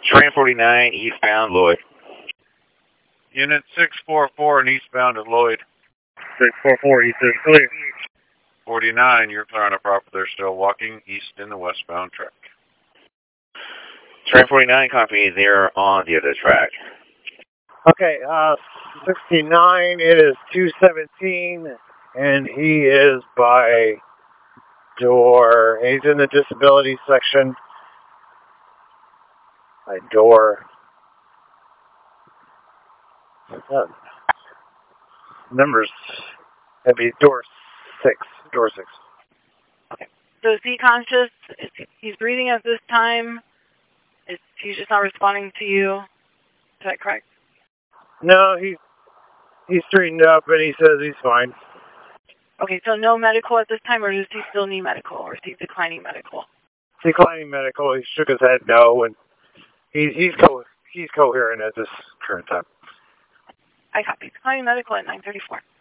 Train 49, eastbound, Lloyd. Unit 644 and eastbound at Lloyd. 644, east is clear. 49, you're clear on the property. They're still walking east in the westbound track. Train 49, copy. They're on the other track. Okay, 69, it is 217, and he is by door, he's in the disability section. By door. Numbers, that'd be door 6. Door 6. Okay. So is he conscious? He's breathing at this time? He's just not responding to you? Is that correct? No, he's straightened up and he says he's fine. Okay, so no medical at this time, or does he still need medical, or is he declining medical? Declining medical. He shook his head no, and he's coherent at this current time. I copy. Declining medical at 9:34.